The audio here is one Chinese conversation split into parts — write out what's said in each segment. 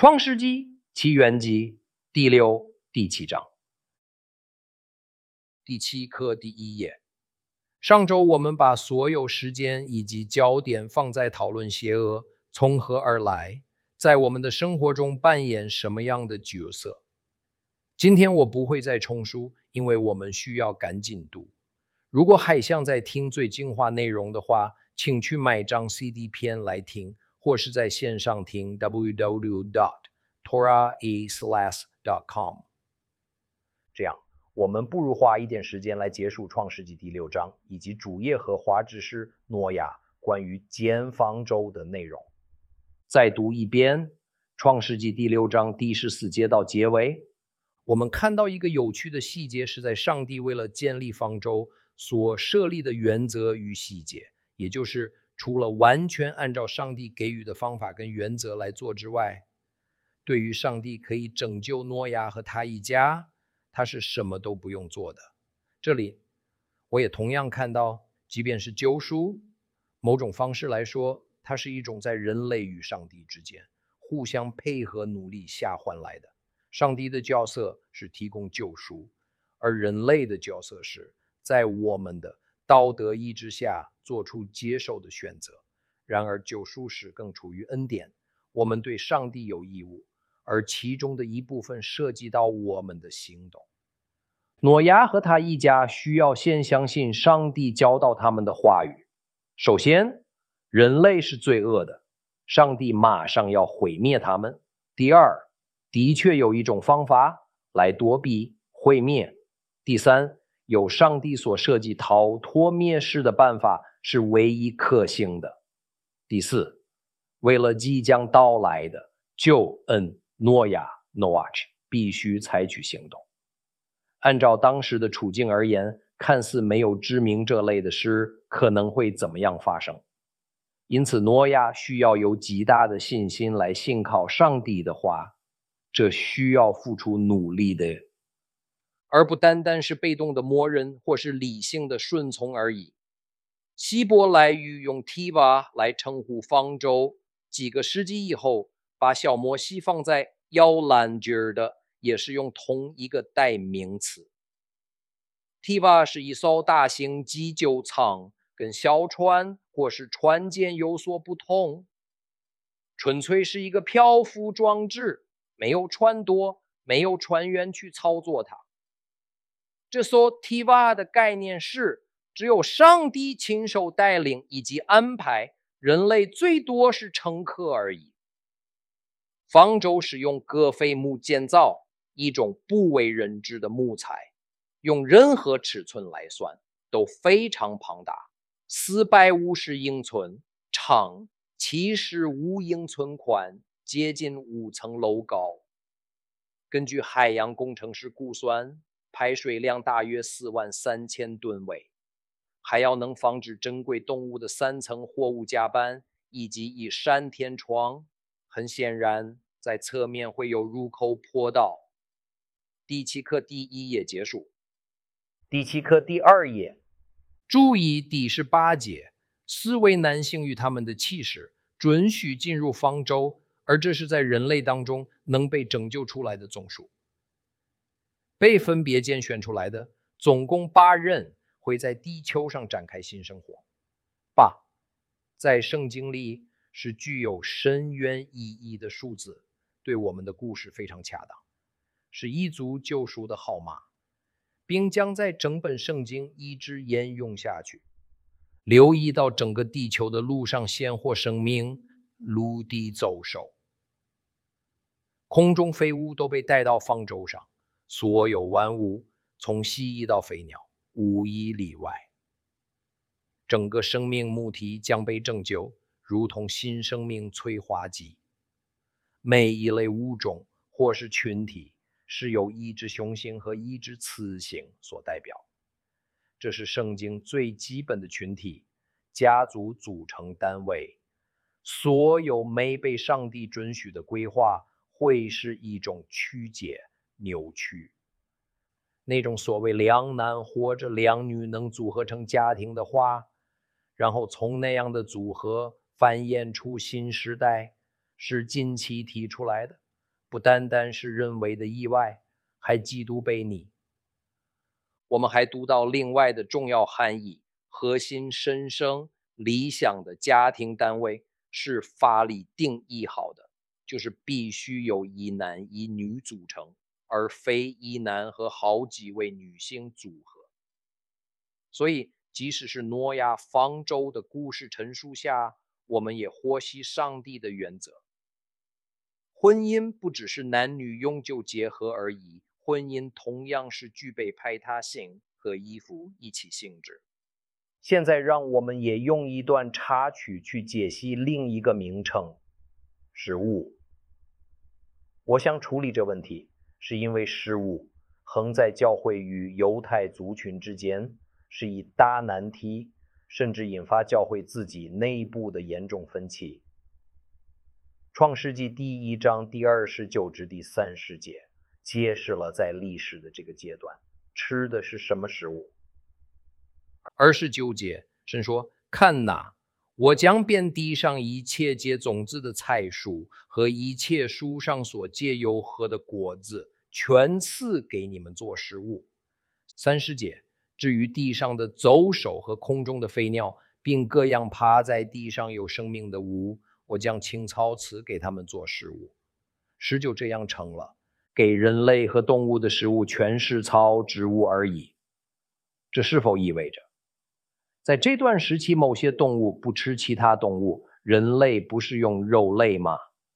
创世纪起源记第6、第7章，第7课第1页。上周我们把所有时间以及焦点放在讨论邪恶从何而来，在我们的生活中扮演什么样的角色。今天我不会再重述，因为我们需要赶进度。如果还想再听最精华内容的话，请去买张 CD 片来听，或是在线上听 www.torahislas.com。 这样我们不如花一点时间来结束创世纪第6章以及主耶和华指示挪亚关于建方舟的内容。再读一遍创世纪第6章第14节到结尾。我们看到一个有趣的细节，是在上帝为了建立方舟所设立的原则与细节，也就是除了完全按照上帝给予的方法跟原则来做之外，对于上帝可以拯救挪亚和他一家，他是什么都不用做的。这里我也同样看到，即便是救赎，某种方式来说，它是一种在人类与上帝之间互相配合努力下换来的。上帝的角色是提供救赎，而人类的角色是在我们的道德意志下做出接受的选择。然而救赎时更处于恩典，我们对上帝有义务，而其中的一部分涉及到我们的行动。挪亚和他一家需要先相信上帝教导他们的话语。首先，人类是罪恶的，上帝马上要毁灭他们。第二，的确有一种方法来躲避毁灭。第三，有上帝所设计逃脱灭世的办法是唯一可行的。第四，为了即将到来的救恩，挪亚 Noach 必须采取行动。按照当时的处境而言，看似没有知名这类的事可能会怎么样发生。因此挪亚需要有极大的信心来信靠上帝的话，这需要付出努力的，而不单单是被动的默认或是理性的顺从而已。希伯来语用 Tiva 来称呼方舟，几个世纪以后把小摩西放在摇篮机的也是用同一个代名词。Tiva 是一艘大型急救舱，跟小船或是船舰有所不同，纯粹是一个漂浮装置，没有船舵，没有船员去操作它。这艘 Tiva 的概念是只有上帝亲手带领以及安排，人类最多是乘客而已。方舟是用戈斐木建造，一种不为人知的木材，用任何尺寸来算都非常庞大，450英寸长，75英寸宽，接近5层楼高。根据海洋工程师估算，排水量大约43000吨位，还要能防止珍贵动物的3层货物甲板以及以山天窗。很显然，在侧面会有入口坡道。第7课第1页结束。第7课第2页，注意第18节，4位男性与他们的气势准许进入方舟，而这是在人类当中能被拯救出来的总数。被分别拣选出来的总共8人会在地球上展开新生活。8在圣经里是具有深远意义的数字，对我们的故事非常恰当，是一族救赎的号码，并将在整本圣经一直沿用下去。留意到整个地球的陆上鲜活生命，陆地走兽，空中飞物都被带到方舟上，所有万物从蜥蜴到飞鸟无一例外。整个生命母体将被拯救，如同新生命催化剂。每一类物种或是群体是由一只雄性和一只雌性所代表，这是圣经最基本的群体，家族组成单位。所有没被上帝准许的规划会是一种曲解扭曲。那种所谓两男或者两女能组合成家庭的话，然后从那样的组合繁衍出新时代，是近期提出来的， 不单单是人为的意外，还极度悖逆。我们还读到另外的重要含义，核心神圣理想的家庭单位是法理定义好的，就是必须由一男一女组成，而非一男和好几位女性组合。所以即使是挪亚方舟的故事陈述下，我们也获悉上帝的原则。婚姻不只是男女永久结合而已，婚姻同样是具备排他性和依附一起性质。现在让我们也用一段插曲去解析另一个名称，食物。我想处理这问题，是因为食物横在教会与犹太族群之间，是一大难题，甚至引发教会自己内部的严重分歧。创世纪第1章第29至第30节揭示了在历史的这个阶段吃的是什么食物。29节神说，看哪，我将遍地上一切结种子的菜蔬和一切树上所结有核的果子全赐给你们做食物。30节，至于地上的走兽和空中的飞鸟，并各样爬在地上有生命的物，我将青草赐给他们做食物。10就这样成了，给人类和动物的食物全是草植物而已。这是否意味着在这段时期某些动物不吃其他动物，人类不是用肉类吗？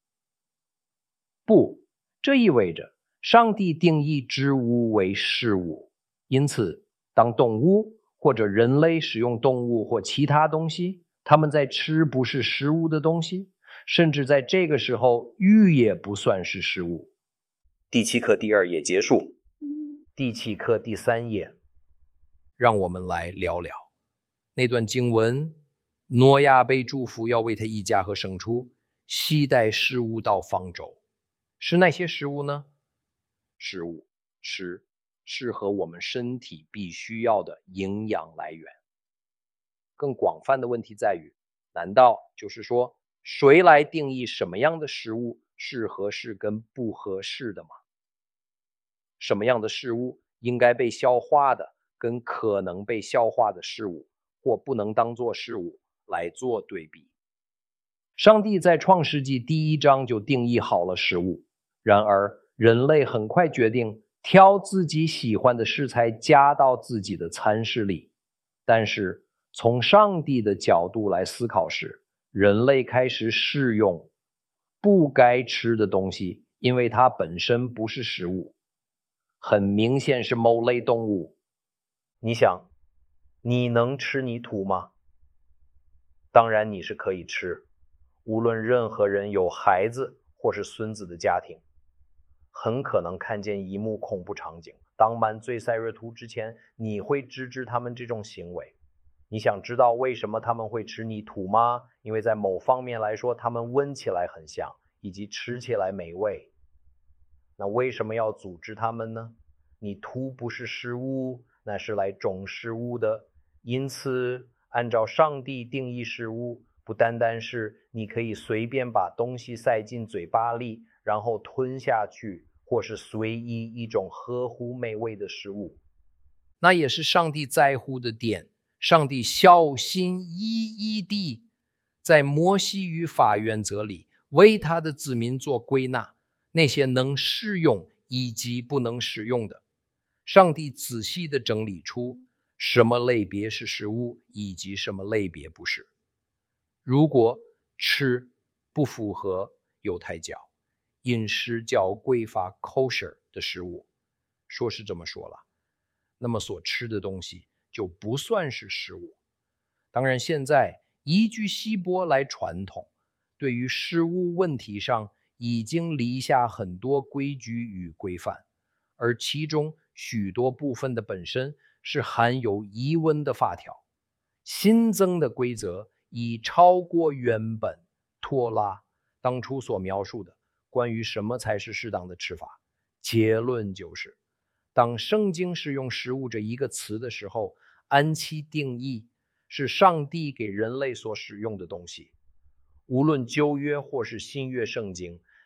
不，这意味着上帝定义植物为食物，因此当动物或者人类使用动物或其他东西，他们在吃不是食物的东西，甚至在这个时候鱼也不算是食物。第7课第2页结束，第7课第3页，让我们来聊聊那段经文。挪亚被嘱咐要为他一家和牲畜携带食物到方舟，是哪些食物呢？食物，吃适合我们身体必须要的营养来源。更广泛的问题在于，难道就是说谁来定义什么样的食物是合适跟不合适的吗？什么样的食物应该被消化的跟可能被消化的事物或不能当作事物来做对比。上帝在创世纪第1章就定义好了食物，然而人类很快决定挑自己喜欢的食材加到自己的餐食里。但是从上帝的角度来思考时，人类开始食用不该吃的东西，因为它本身不是食物，很明显是某类动物。你想，你能吃泥土吗？当然你是可以吃，无论任何人有孩子或是孙子的家庭，很可能看见一幕恐怖场景。当满醉赛瑞图之前，你会制止他们这种行为。你想知道为什么他们会吃泥土吗？因为在某方面来说，他们闻起来很像，以及吃起来美味。那为什么要阻止他们呢？泥土不是食物，那是来种食物的。因此按照上帝定义食物，不单单是你可以随便把东西塞进嘴巴里然后吞下去，或是随意一种合乎美味的食物。那也是上帝在乎的点。上帝小心翼翼地在摩西语法原则里为他的子民做归纳，那些能适用以及不能使用的。上帝仔细地整理出什么类别是食物，以及什么类别不是。如果吃不符合犹太教饮食教规法 kosher 的食物，说是这么说了，那么所吃的东西就不算是食物。当然现在依据希伯来传统，对于食物问题上已经立下很多规矩与规范，而其中许多部分的本身是含有疑问的法条。新增的规则已超过原本托拉当初所描述的关于什么才是适当的吃法。结论就是，当圣经使用食物这一个词的时候，按其定义是上帝给人类所使用的东西。无论旧约或是新约圣经，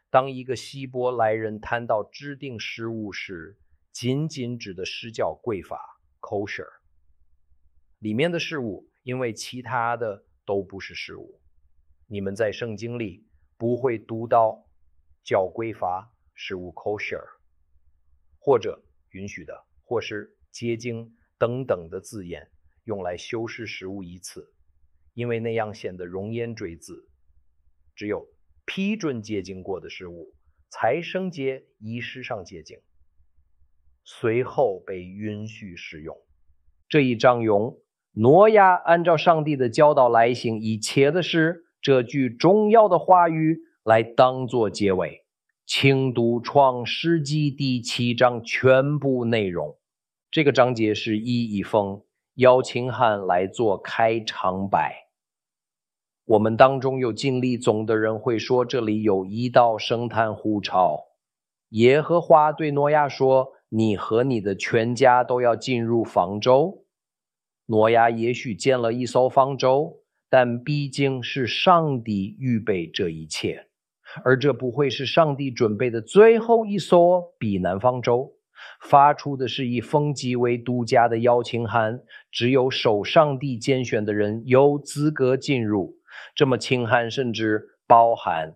当一个希伯来人谈到制定食物时，仅仅指的是叫贵法 kosher， 里面的事物因为其他的都不是事物。你们在圣经里不会读到叫贵法食物 kosher， 或者允许的，或是洁净等等的字眼用来修饰食物一次，因为那样显得容颜赘字。只有批准洁净过的食物才升阶仪式上洁净，随后被允许使用。这一章用挪亚按照上帝的教导来行一切的事这句重要的话语来当作结尾，请读创世纪第7章全部内容。这个章节是以一封邀请函来做开场白。我们当中有经历宗的人会说，这里有一道圣坛呼召。耶和华对挪亚说，你和你的全家都要进入方舟。挪亚也许建了一艘方舟，但毕竟是上帝预备这一切，而这不会是上帝准备的最后一艘避难方舟。发出的是一封极为独家的邀请函，只有受上帝拣选的人有资格进入。这么请函甚至包含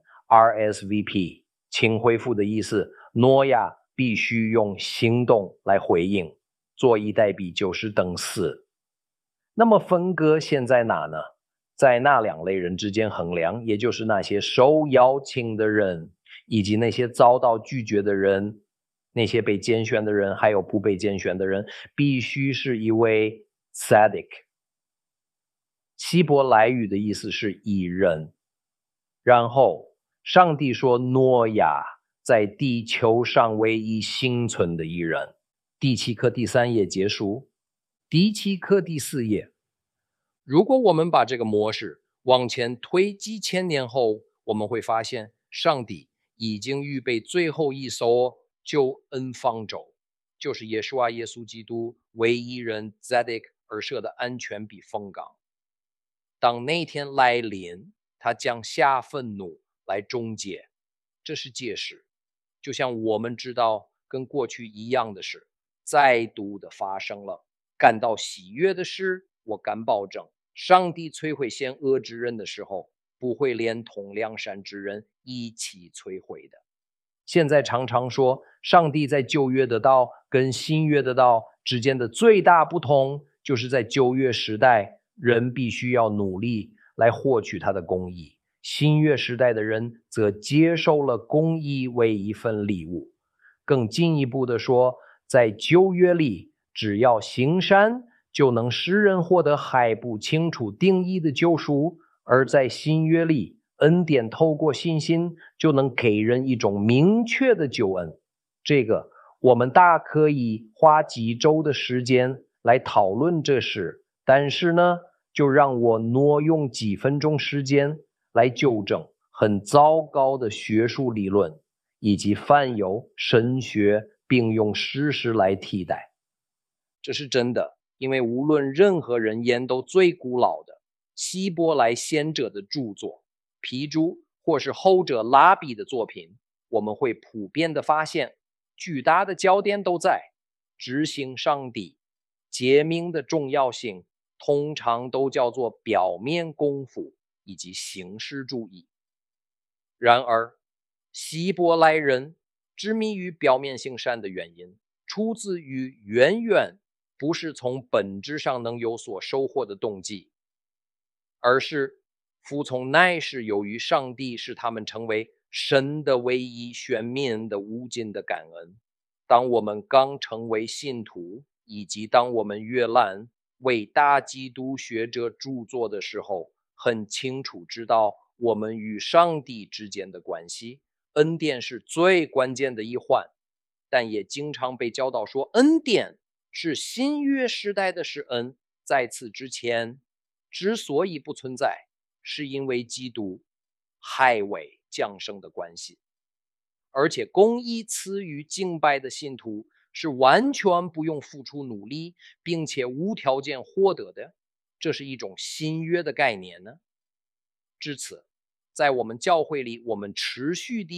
RSVP， 请回复的意思，挪亚必须用行动来回应，坐以待毙就是等死。那么分割现在哪呢？在那两类人之间衡量，也就是那些受邀请的人以及那些遭到拒绝的人，那些被拣选的人还有不被拣选的人，必须是一位 tzaddik。 希伯来语的意思是义人。然后上帝说挪亚在地球上唯一幸存的义人。第7课第3页结束。第7课第4页，如果我们把这个模式往前推几千年后，我们会发现上帝已经预备最后一艘救恩方舟，就是耶稣基督为一人 tzaddik 而设的安全避风港。当那天来临，他将下愤怒来终结，这是揭示，就像我们知道跟过去一样的事再度的发生了。感到喜悦的是，我敢保证上帝摧毁险恶之人的时候，不会连同良善之人一起摧毁的。现在常常说上帝在旧约的道跟新约的道之间的最大不同，就是在旧约时代人必须要努力来获取他的公义，新约时代的人则接受了公义为一份礼物。更进一步的说，在旧约里只要行善就能使人获得还不清楚定义的救赎，而在新约里恩典透过信心就能给人一种明确的救恩。这个我们大可以花几周的时间来讨论这事，但是呢，就让我挪用几分钟时间来纠正很糟糕的学术理论，以及泛有神学并用事实来替代。这是真的，因为无论任何人研读最古老的希伯来先者的著作，皮朱或是后者拉比的作品，我们会普遍的发现巨大的焦点都在执行上帝诫命的重要性，通常都叫做表面功夫以及形式主义。然而希伯来人执迷于表面性善的原因，出自于远远不是从本质上能有所收获的动机，而是服从乃是由于上帝使他们成为神的唯一选民的无尽的感恩。当我们刚成为信徒，以及当我们阅览伟大基督学者著作的时候，很清楚知道我们与上帝之间的关系，恩典是最关键的一环，但也经常被教导说恩典是新约时代的施恩，在此之前之所以不存在，是因为基督还未降生的关系。而且公义赐予敬拜的信徒是完全不用付出努力，并且无条件获得的，这是一种新约的概念呢。至此，在我们教会里，我们持续地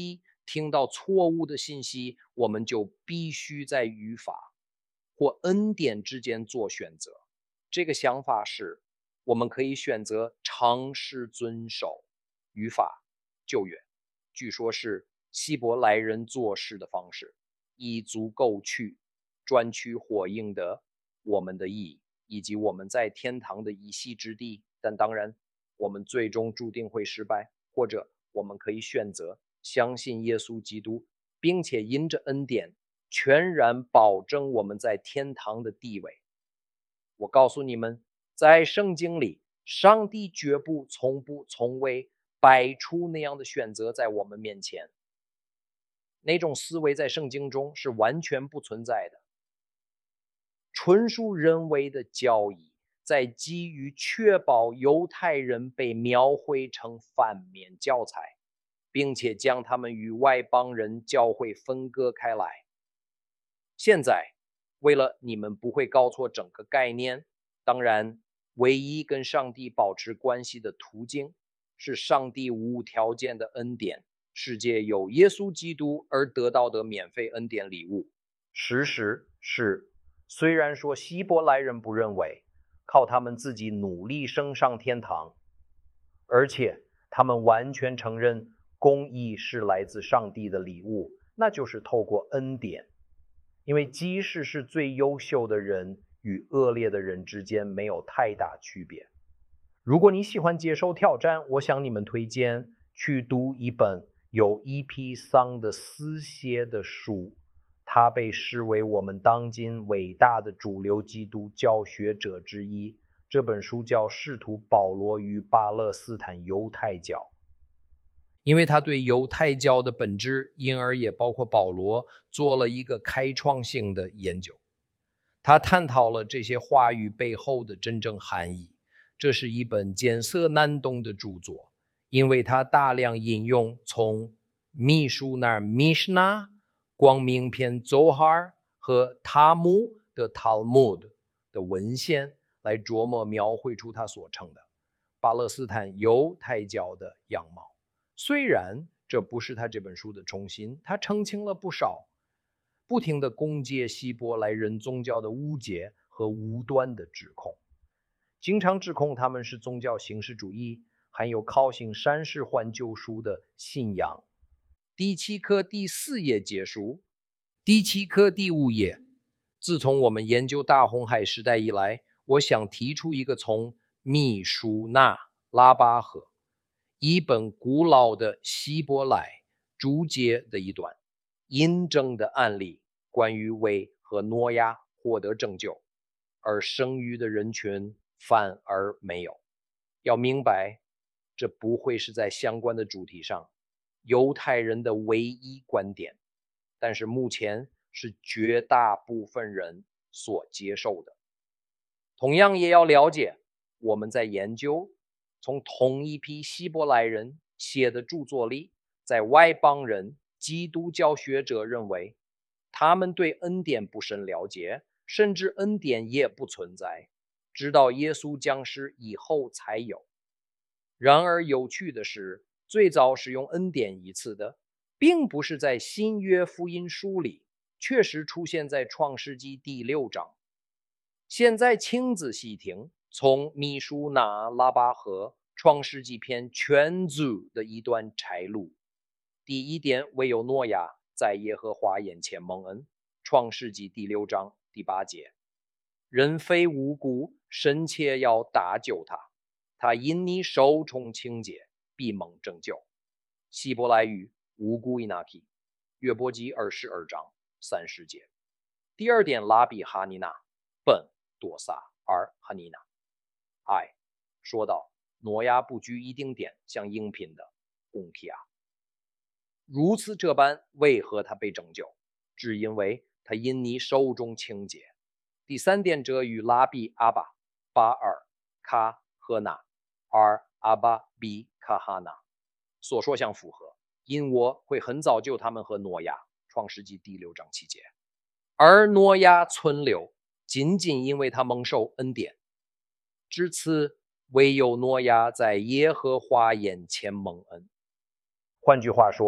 听到错误的信息，我们就必须在语法或恩典之间做选择。这个想法是，我们可以选择尝试遵守语法救援，据说是希伯来人做事的方式，以足够去专取火映的我们的意义，以及我们在天堂的一席之地。但当然，我们最终注定会失败，或者我们可以选择相信耶稣基督，并且因着恩典全然保证我们在天堂的地位。我告诉你们，在圣经里，上帝绝不从未摆出那样的选择在我们面前。那种思维在圣经中是完全不存在的，纯属人为的教义，在基于确保犹太人被描绘成反面教材，并且将他们与外邦人教会分割开来。现在，为了你们不会搞错整个概念，当然，唯一跟上帝保持关系的途径是上帝无条件的恩典，世界有耶稣基督而得到的免费恩典礼物。事实是，虽然说希伯来人不认为靠他们自己努力升上天堂，而且他们完全承认公义是来自上帝的礼物，那就是透过恩典。因为即使是最优秀的人与恶劣的人之间没有太大区别。如果你喜欢接受挑战，我向你们推荐去读一本有 E.P. 桑的私写的书，他被视为我们当今伟大的主流基督教学者之一。这本书叫《使徒保罗与巴勒斯坦犹太教》。因为他对犹太教的本质，因而也包括保罗，做了一个开创性的研究。他探讨了这些话语背后的真正含义。这是一本艰涩难懂的著作，因为他大量引用从密书那 Mishnah、光明篇 Zohar 和塔木的 Talmud 的文献来琢磨描绘出他所称的巴勒斯坦犹太教的样貌。虽然这不是他这本书的中心，他澄清了不少不停地攻击希伯来人宗教的误解和无端的指控，经常指控他们是宗教形式主义，含有靠行善事换救赎的信仰。第7课第4页结束。第7课第5页，自从我们研究大红海时代以来，我想提出一个从密书那拉巴河一本古老的希伯来注解的一段印证的案例，关于为和挪亚获得拯救，而剩余的人群反而没有。要明白，这不会是在相关的主题上犹太人的唯一观点，但是目前是绝大部分人所接受的。同样也要了解，我们在研究从同一批希伯来人写的著作里，在外邦人基督教学者认为他们对恩典不甚了解，甚至恩典也不存在，直到耶稣降世以后才有。然而有趣的是，最早使用恩典一词的并不是在新约福音书里，确实出现在创世纪第6章。现在请仔细听，从密书那拉巴和创世纪篇全组的一段摘录。第一点，唯有挪亚在耶和华眼前蒙恩，创世纪第6章第8节，人非无辜，神且要搭救他，他因你受宠清洁，必蒙拯救。希伯来语无辜 inaki， 约伯记22章30节。第二点，拉比哈尼娜本多萨而哈尼娜爱说到挪亚不拘一定点向应品的公提亚，如此这般，为何他被拯救？只因为他因你手中清洁。第三点，则与拉比阿巴巴尔卡赫纳而阿巴比卡哈纳所说相符合，因我会很早救他们和挪亚，创世纪第6章7节。而挪亚存留，仅仅因为他蒙受恩典。至此，唯有挪亚在耶和华眼前蒙恩。换句话说，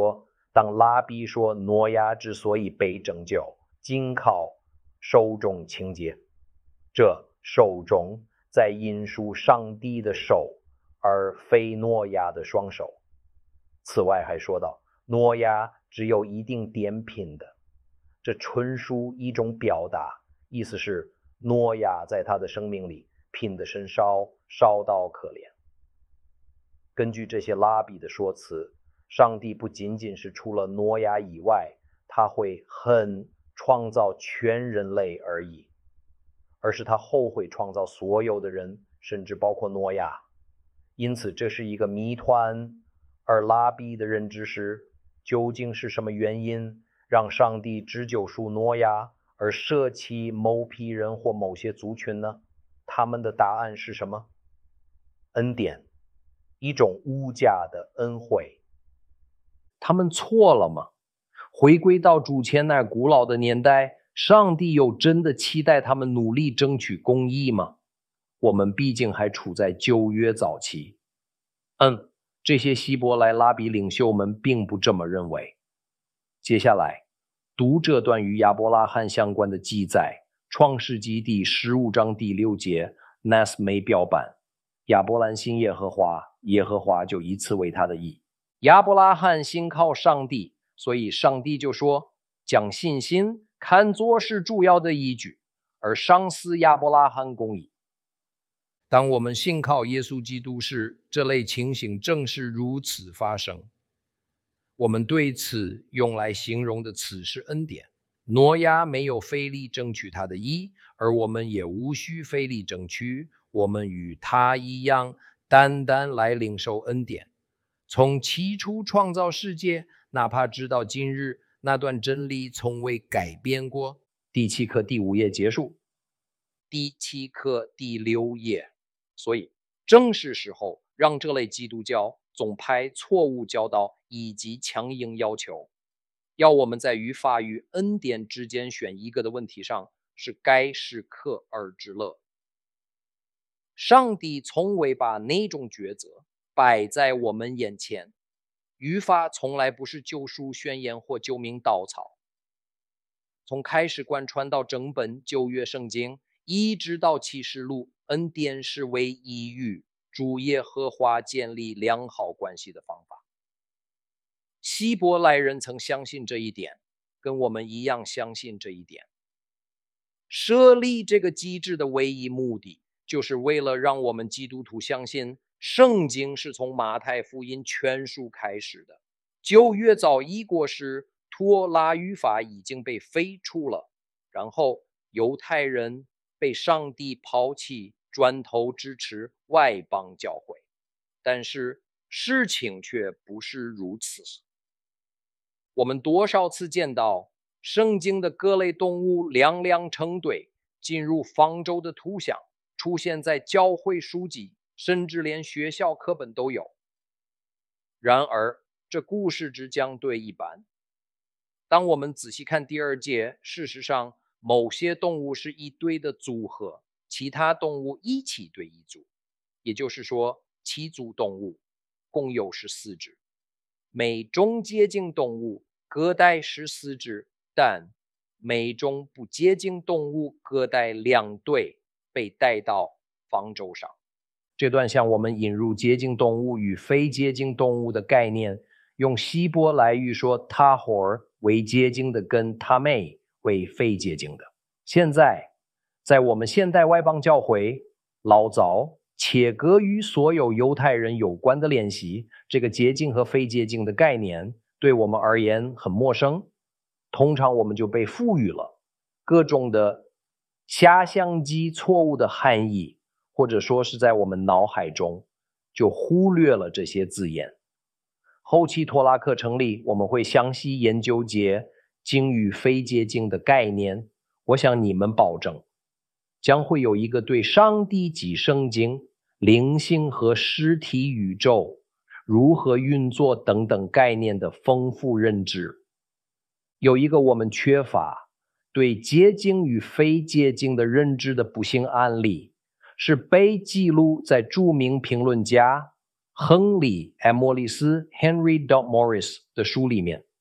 当拉比说挪亚之所以被拯救，仅靠手中情节，这手中在引述上帝的手，而非挪亚的双手。此外还说到，挪亚只有一定点品的，这纯属一种表达，意思是挪亚在他的生命里拼得甚少，少到可怜。根据这些拉比的说辞，上帝不仅仅是除了挪亚以外，他会恨创造全人类而已，而是他后悔创造所有的人，甚至包括挪亚。因此这是一个谜团，而拉比的认知是，究竟是什么原因让上帝只救赎挪亚，而舍弃某批人或某些族群呢？他们的答案是什么？恩典，一种无价的恩惠。 他们错了吗？回归到主前那古老的年代，上帝有真的期待他们努力争取公义吗？我们毕竟还处在旧约早期。这些希伯来拉比领袖们并不这么认为。接下来读这段与亚伯拉罕相关的记载，创世纪第15章第6节 NAS 没标版，亚伯兰信耶和华，耶和华就以此为他的义。亚伯拉罕信靠上帝，所以上帝就说，将信心看作是主要的依据，而赏赐亚伯拉罕公义。当我们信靠耶稣基督时，这类情形正是如此发生。我们对此用来形容的词是恩典。挪亚没有费力争取他的义，而我们也无需费力争取，我们与他一样，单单来领受恩典。从起初创造世界，哪怕直到今日，那段真理从未改变过。第7课第5页结束。第7课第6页。所以正是时候让这类基督教总派错误教导以及强硬要求，要我们在于法与恩典之间选一个的问题上是该适可而止了。上帝从未把那种抉择摆在我们眼前，于法从来不是救赎宣言或救命稻草。从开始贯穿到整本旧约圣经，一直到启示录，恩典是唯一与主耶和华建立良好关系的方法。希伯来人曾相信这一点，跟我们一样相信这一点。设立这个机制的唯一目的，就是为了让我们基督徒相信圣经是从马太福音全书开始的。旧约早已过时，托拉语法已经被废除了，然后犹太人被上帝抛弃，转头支持外邦教会。但是事情却不是如此。我们多少次见到圣经的各类动物两两成对，进入方舟的图像出现在教会书籍，甚至连学校课本都有。然而这故事只讲对一半。当我们仔细看第2节，事实上某些动物是一对的组合，其他动物一起对一组，也就是说7组动物共有14只，每种接近动物各带14只，但每种不接近动物各带2对被带到方舟上。这段向我们引入接近动物与非接近动物的概念，用希伯来语说 tahor 为接近的，跟 tamei 为非接近的。现在在我们现代外邦教会，老早切割与所有犹太人有关的练习，这个接近和非接近的概念对我们而言很陌生。通常我们就被赋予了各种的遐想及错误的含义，或者说是在我们脑海中就忽略了这些字眼。后期托拉课成立，我们会详细研究接近与非接近的概念。我向你们保证，将会有一个对上帝及圣经、灵性和实体宇宙如何运作等等概念的丰富认知。有一个我们缺乏对接近与非接近的认知的不幸案例，是被记录在著名评论家亨利·艾莫里斯 Henry Morris 的书里面。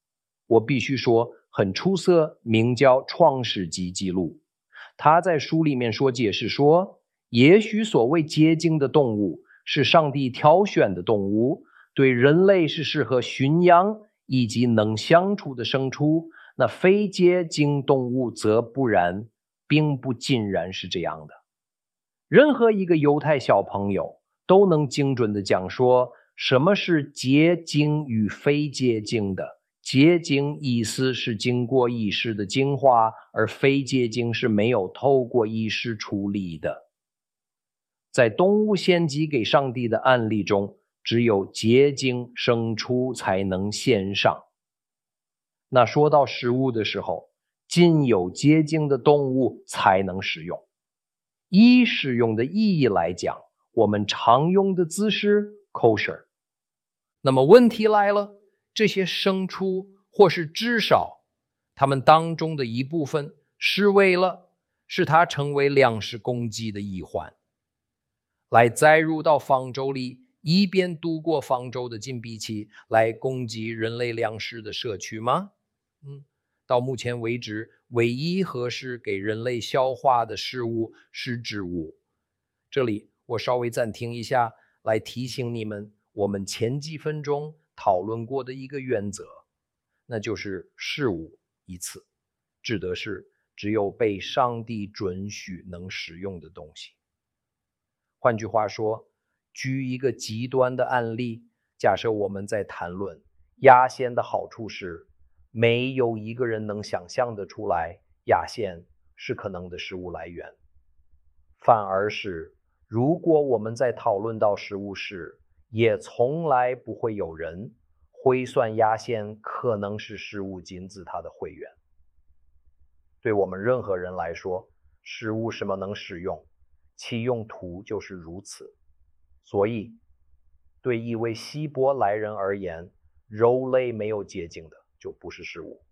我必须说很出色，名叫《创世纪记录》。他在书里面解释说，也许所谓洁净的动物是上帝挑选的动物，对人类是适合驯养以及能相处的牲畜，那非洁净动物则不然，并不尽然是这样的。任何一个犹太小朋友都能精准地讲说什么是洁净与非洁净的。洁净意思是经过仪式的净化，而非洁净是没有透过仪式处理的。在动物献祭给上帝的案例中，只有洁净牲畜才能献上。那说到食物的时候，仅有洁净的动物才能食用。以使用的意义来讲，我们常用的字是 kosher。那么问题来了，这些牲畜或是至少它们当中的一部分是为了使它成为粮食供给的一环，来载入到方舟里，以便度过方舟的禁闭期，来供给人类粮食的社区吗？到目前为止，唯一合适给人类消化的食物是植物。这里我稍微暂停一下，来提醒你们我们前几分钟讨论过的一个原则，那就是事物一词，指的是只有被上帝准许能使用的东西。换句话说，举一个极端的案例，假设我们在谈论压线的好处是，没有一个人能想象得出来压线是可能的食物来源，反而是如果我们在讨论到食物时，也从来不会有人会算压线可能是食物金字塔的会员。对我们任何人来说，食物什么能使用，其用途就是如此。所以对一位希伯来人而言，肉类没有洁净的就不是食物。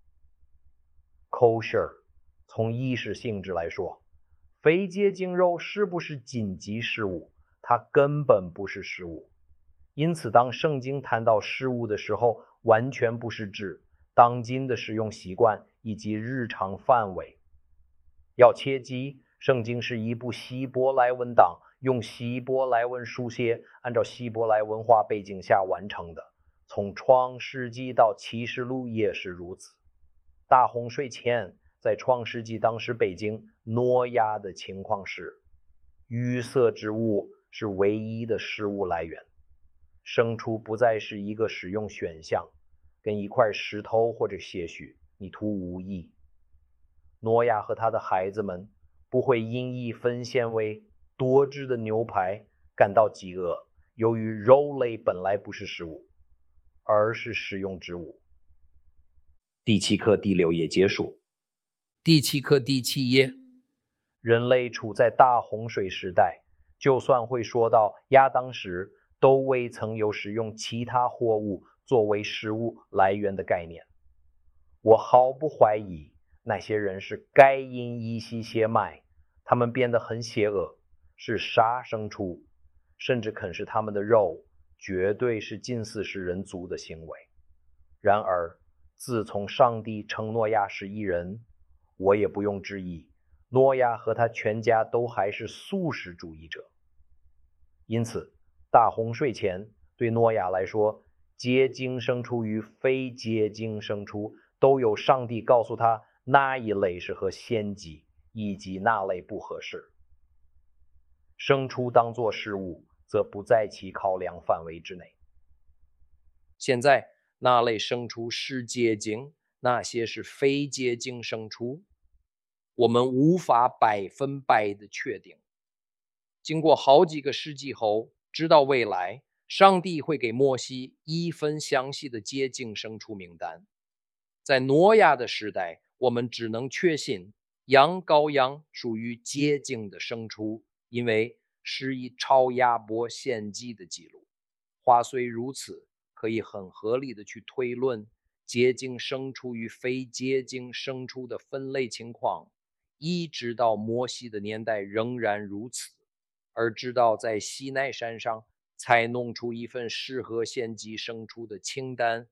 kosher 从意识性质来说，非洁净肉是不是紧急食物，它根本不是食物。因此当圣经谈到食物的时候，完全不是指当今的使用习惯以及日常范围。要切记，圣经是一部希伯来文档，用希伯来文书写，按照希伯来文化背景下完成的。从创世纪到启示录也是如此。大洪水前，在创世纪当时北京挪亚的情况是，绿色植物是唯一的食物来源，牲畜不再是一个使用选项，跟一块石头或者些许你图无益。挪亚和他的孩子们不会因一分纤维多汁的牛排感到饥饿，由于肉类本来不是食物，而是食用植物。 第7课第6页结束。 第7课第7页，人类处在大洪水时代，就算会说到亚当时，都未曾有使用其他货物作为食物来源的概念。我毫不怀疑那些人是该隐依稀血脉，他们变得很邪恶，是杀牲畜，甚至啃食他们的肉，绝对是近似是人族的行为。然而自从上帝称诺亚是义人，我也不用质疑，诺亚和他全家都还是素食主义者。因此大洪水前对诺亚来说，洁净牲畜与非洁净牲畜都有上帝告诉他哪一类是合献祭，以及哪类不合适。牲畜当作食物则不在其考量范围之内。 现在哪类牲畜是洁净，哪些是非洁净牲畜，我们无法100%的确定。经过好几个世纪后，直到未来，上帝会给摩西一份详细的洁净牲畜名单。在挪亚的时代，我们只能确信羊羔羊属于洁净的牲畜，因为是以超亚伯献祭的记录。话虽如此，可以很合理的去推论洁净牲畜与非洁净牲畜的分类情况，一直到摩西的年代仍然如此，而直到在西奈山上才弄出一份适合献祭牲畜的清单，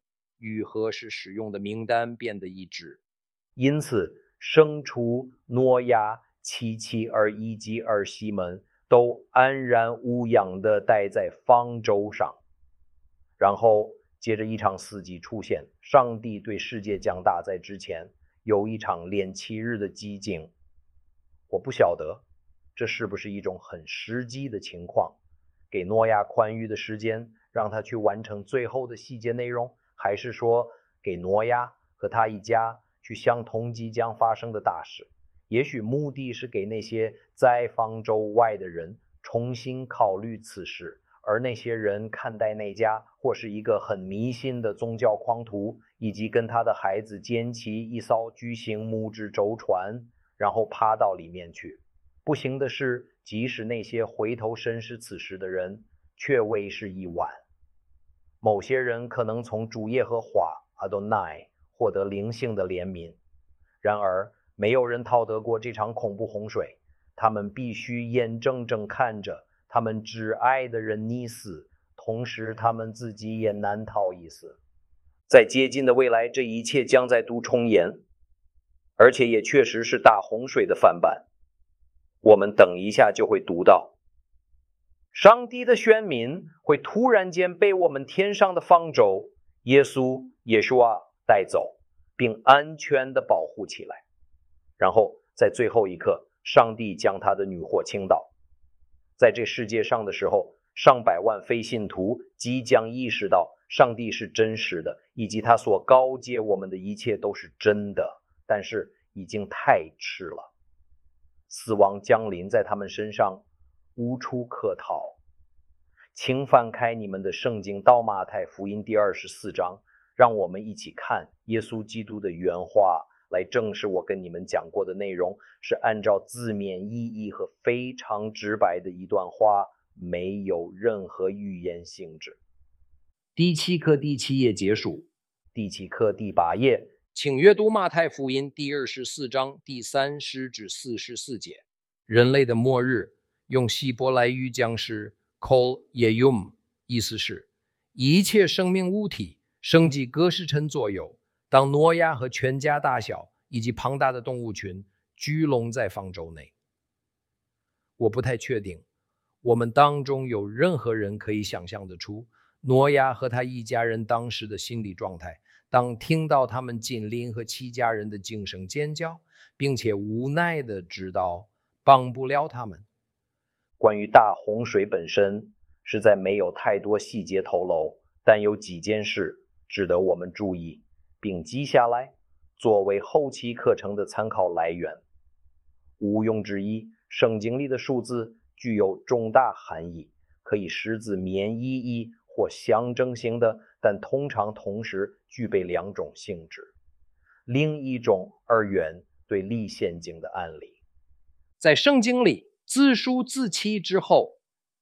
与何时使用的名单变得一致。 因此，生出挪亚、七妻儿以及儿媳们都安然无恙地待在方舟上。然后接着一场四季出现，上帝对世界降大在之前有一场炼7日的寂静。我不晓得这是不是一种很实际的情况，给挪亚宽裕的时间让他去完成最后的细节内容，还是说给挪亚和他一家去相同即将发生的大事。也许目的是给那些在方舟外的人重新考虑此事，而那些人看待那家或是一个很迷信的宗教狂徒，以及跟他的孩子捡起一艘巨型木质舟船，然后趴到里面去。不幸的是，即使那些回头审视此事的人，却为时已晚。某些人可能从主耶和华 Adonai 获得灵性的怜悯，然而没有人逃得过这场恐怖洪水。他们必须眼睁睁看着他们挚爱的人溺死，同时他们自己也难逃一死。在接近的未来，这一切将再度重演，而且也确实是大洪水的范本。我们等一下就会读到，上帝的选民会突然间被我们天上的方舟耶稣带走，并安全地保护起来。然后在最后一刻，上帝将他的女祸倾倒。在这世界上的时候，上百万非信徒即将意识到上帝是真实的，以及他所告诫我们的一切都是真的，但是已经太迟了。死亡降临在他们身上，无处可逃。请翻开你们的圣经到马太福音第24章，让我们一起看耶稣基督的原话，来证实我跟你们讲过的内容是按照字面意义和非常直白的一段话，没有任何语言性质。 第7课第7页结束。 第7课第8页， 请阅读马太福音第24章第30至44节。人类的末日用希伯来语讲是 Kol Yeyum， 意思是一切生命物体生机各时辰左右，当挪亚和全家大小以及庞大的动物群聚拢在方舟内。我不太确定我们当中有任何人可以想象得出挪亚和他一家人当时的心理状态，当听到他们近邻和其家人的惊声尖叫，并且无奈地知道帮不了他们。 关于大洪水本身，实在没有太多细节透露，但有几件事值得我们注意，并记下来，作为后期课程的参考来源。毋庸置疑，圣经里的数字具有重大含义，可以实字面意义或象征性的，但通常同时具备2种性质。另一种而言对立现今的案例。 在圣经里，自数自弃之后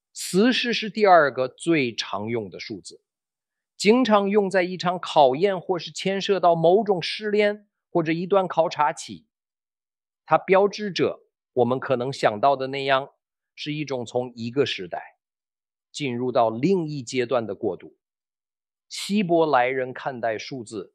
，40是第2个最常用的数字，经常用在一场考验或是牵涉到某种试炼或者一段考察期。它标志着我们可能想到的那样，是一种从一个时代进入到另一阶段的过渡。希伯来人看待数字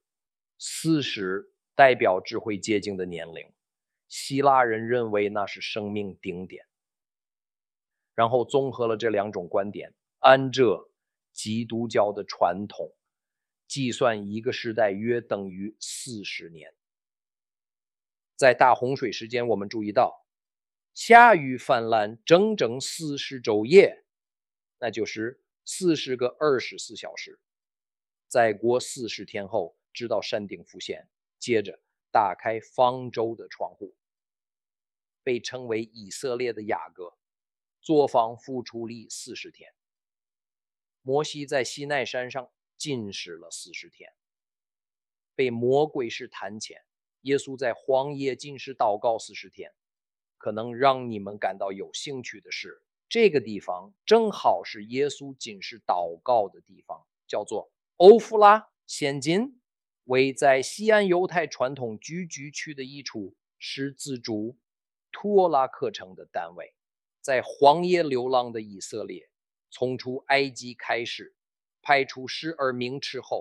40代表智慧接近的年龄，希腊人认为那是生命顶点。然后综合了这2种观点，按着基督教的传统计算一个时代约等于40年。在大洪水时间，我们注意到下雨泛滥整整40昼夜，那就是40个24小时。再过40天后，直到山顶浮现，接着打开方舟的窗户。被称为以色列的雅各作坊付出力40天。摩西在西奈山上禁食了40天。被魔鬼试探前，耶稣在荒野禁食祷告40天。可能让你们感到有兴趣的是，这个地方正好是耶稣禁食祷告的地方，叫做欧弗拉现今，为在西安犹太传统聚居区的一处是自主图欧拉课程的单位。在荒野流浪的以色列从出埃及开始，派出12名斥后，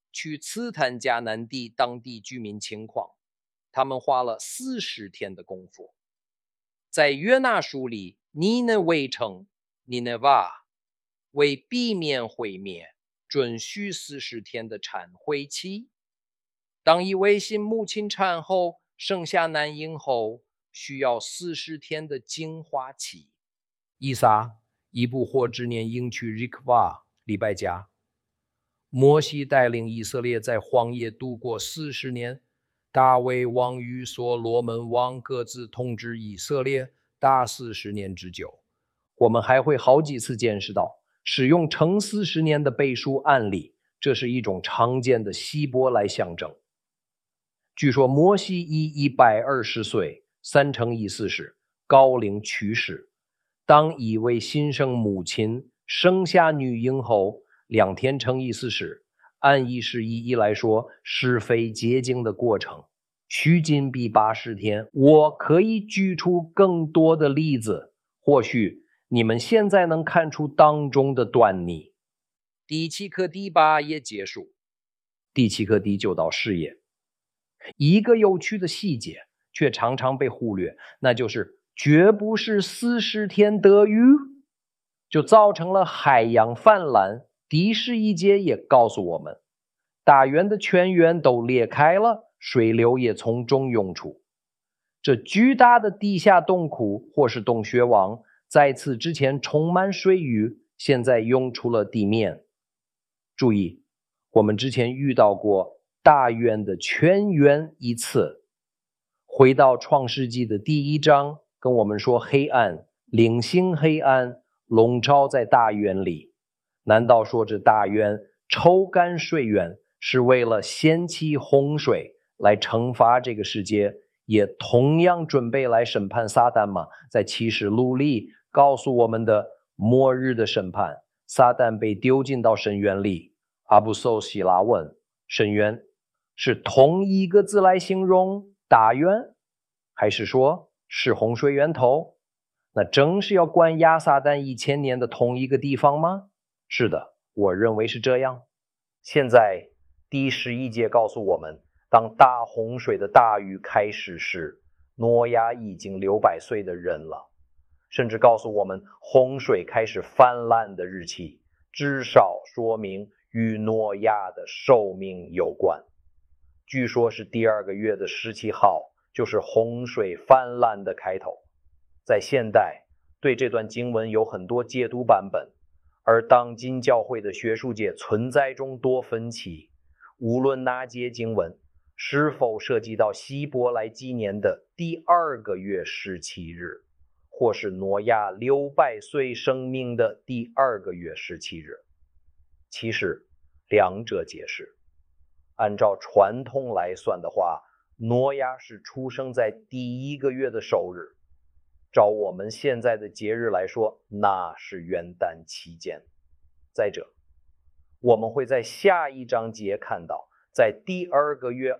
去刺探迦南地当地居民情况，他们花了40天的功夫。在约拿书里，尼尼微城 Nineveh 为避免毁灭，准许40天的产灰期。当一位新母亲产后，生下男婴后，需要40天的净化期。 以撒一部或之年应去日克瓦礼拜家。摩西带领以色列在荒野度过40年，大卫王与所罗门王各自统治以色列大40年之久。 我们还会好几次见识到使用乘40年的倍数案例，这是一种常见的希伯来象征。据说摩西已120岁，3乘以40，高龄去世。当一位新生母亲生下女婴后，2天乘以40，按意识意义来说，是非结晶的过程。虚惊比80天，我可以举出更多的例子，或许你们现在能看出当中的端倪。第7课第8也结束，第7课第9道事业。一个有趣的细节却常常被忽略，那就是绝不是40天得雨就造成了海洋泛滥。第11节也告诉我们，大渊的泉源都裂开了，水流也从中涌出。这巨大的地下洞窟或是洞穴网，在此之前充满水域，现在涌出了地面。注意，我们之前遇到过大渊的泉源一次。回到创世纪的第1章，跟我们说黑暗，领性黑暗笼罩在大渊里。难道说这大渊抽干水源是为了掀起洪水来惩罚这个世界，也同样准备来审判撒旦吗？在启示录里告诉我们的末日的审判，撒旦被丢进到深渊里。阿布搜希拉问，深渊是同一个字来形容大渊，还是说是洪水源头？那正是要关押撒旦1000年的同一个地方吗？是的，我认为是这样。 现在第11节告诉我们，当大洪水的大雨开始时，挪亚已经600岁的人了，甚至告诉我们洪水开始泛滥的日期，至少说明与挪亚的寿命有关。据说是第2个月的17号，就是洪水泛滥的开头。在现代，对这段经文有很多解读版本，而当今教会的学术界存在众多分歧。无论哪节经文是否涉及到希伯来纪年的第2个月17日，或是挪亚600岁生命的第2个月17日，其实两者皆是。按照传统来算的话，挪亚是出生在第1个月的首日，照我们现在的节日来说，那是元旦期间。再者，我们会在下一章节看到，在第2个月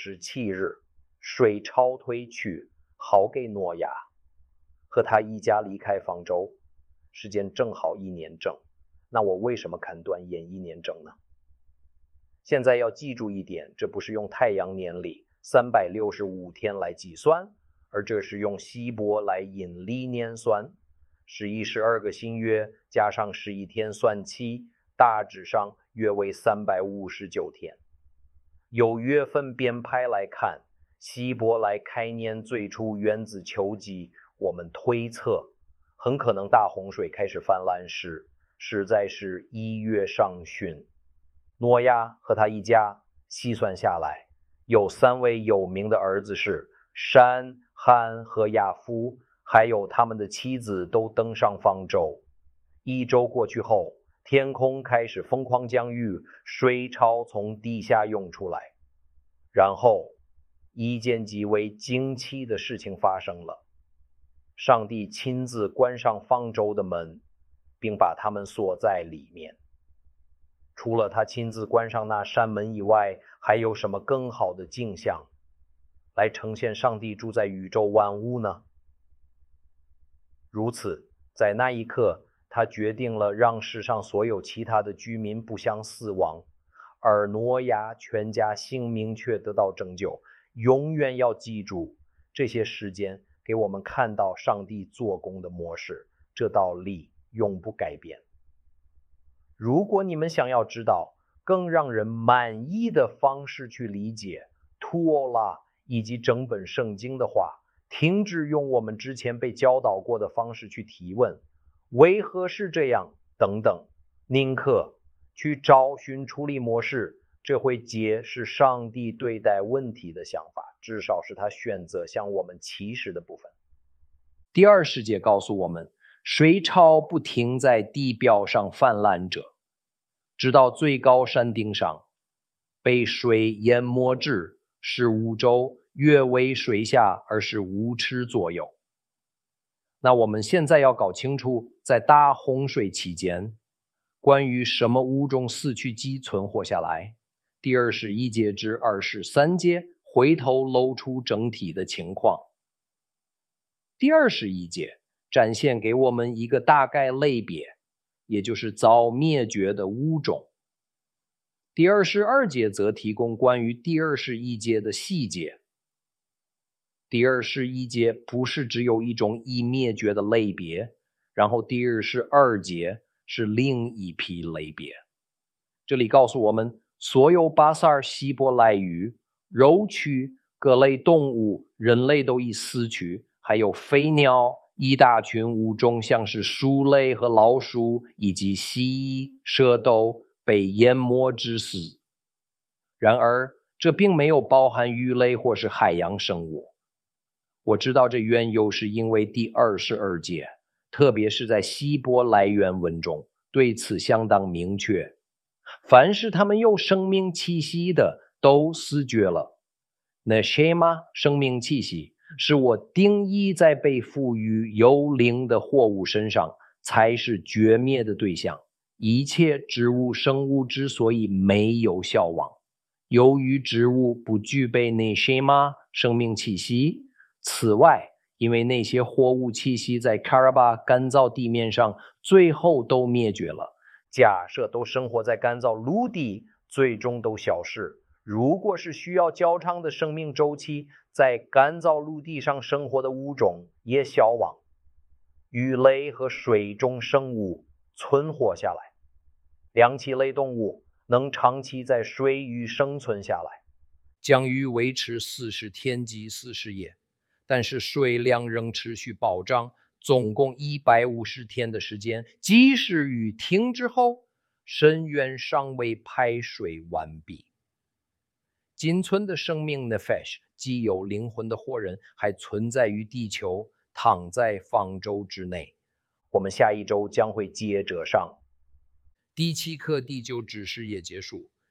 27日，水潮退去，好给挪亚和他一家离开方舟，时间正好1年整。那我为什么砍断演1年整呢？现在要记住一点，这不是用太阳年历365天来计算，而这是用希伯来阴历年算。11、12个新月加上11天算起，大致上约为359天。由月份编排来看，希伯来开年最初源自秋季，我们推测很可能大洪水开始泛滥时实在是1月上旬。挪亚和他一家细算下来，有3位有名的儿子是闪、含和雅夫，还有他们的妻子都登上方舟。1周过去后，天空开始疯狂降雨，水潮从地下涌出来。然后一件极为惊奇的事情发生了，上帝亲自关上方舟的门，并把他们锁在里面。除了他亲自关上那扇门以外，还有什么更好的镜像来呈现上帝住在宇宙万物呢？如此，在那一刻，他决定了让世上所有其他的居民不相死亡， 而挪亚全家性命却得到拯救。永远要记住，这些时间给我们看到上帝做工的模式，这道理永不改变。如果你们想要知道更让人满意的方式去理解图欧拉以及整本圣经的话，停止用我们之前被教导过的方式去提问，为何是这样等等，宁可去找寻处理模式，这会揭示上帝对待问题的想法，至少是他选择向我们启示的部分。 第二世界告诉我们，水潮不停在地表上泛滥着，直到最高山顶上被水淹没至15周跃为水下25尺左右。那我们现在要搞清楚，在大洪水期间，关于什么物种死去及存活下来，第21节至23节回头露出整体的情况。第21节展现给我们一个大概类别，也就是早灭绝的物种。第22节则提供关于第21节的细节。第21节不是只有一种已灭绝的类别，然后第22节是另一批类别。这里告诉我们，所有巴萨尔希伯来语、肉区、各类动物、人类都已死去，还有飞鸟、一大群物种，像是鼠类和老鼠，以及蜥蜴、蛇斗被淹没致死。然而，这并没有包含鱼类或是海洋生物。我知道这缘由是因为第22节，特别是在希伯来原文中，对此相当明确。凡是他们有生命气息的，都死绝了。那什么生命气息，是我定义在被赋予有灵的货物身上，才是绝灭的对象。一切植物生物之所以没有消亡，由于植物不具备那什么生命气息。此外，因为那些货物气息在卡拉巴干燥地面上最后都灭绝了。 假设都生活在干燥陆地，最终都消失。如果是需要较长的生命周期，在干燥陆地上生活的物种也消亡。鱼类和水中生物存活下来，两栖类动物能长期在水域生存下来， 将于维持40天及40夜。但是水量仍持续暴涨，总共150天的时间，即使雨停之后，深渊尚未排水完毕。仅存的生命 Nefesh， 既有灵魂的活人，还存在于地球，躺在方舟之内。 我们下一周将会接着上。 第7课第9指示也结束，